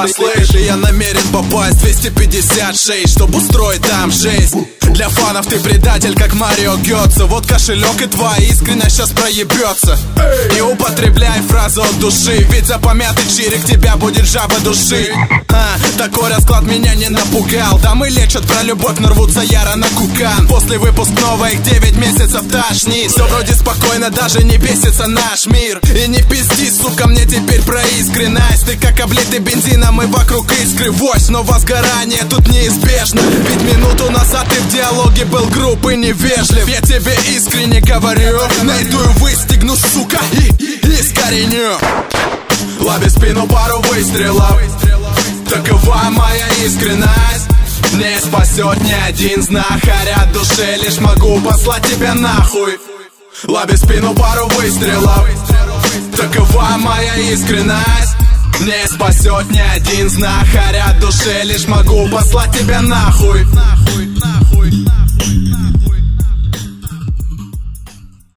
слышь, я намерен попасть 256, чтобы устроить там жизнь. Для фанов ты предатель, как Марио Гётце. Вот кошелек и твоя искренность сейчас проебется. Не употребляй фразу от души, ведь за помятый чирик тебя будет жаба души. Такой расклад меня не напугал. Дамы лечат про любовь, но рвутся яро на кукан. После выпускного их 9 месяцев тошнит. Все вроде спокойно, даже не бесится наш мир. И не пизди, сука, мне теперь про искренность. Ты как облитый бензином и вокруг искры вось. Но возгорание тут неизбежно, ведь минуту назад ты в диалоге был груб и невежлив. Я тебе искренне говорю, найду и выстегну, сука, и искореню. Лови спину пару выстрелов, такова моя искренность. Не спасет ни один знахарь от души, лишь могу послать тебя нахуй. Лови спину пару выстрелов, такова моя искренность. Не спасет ни один знахарь от души, лишь могу послать тебя нахуй.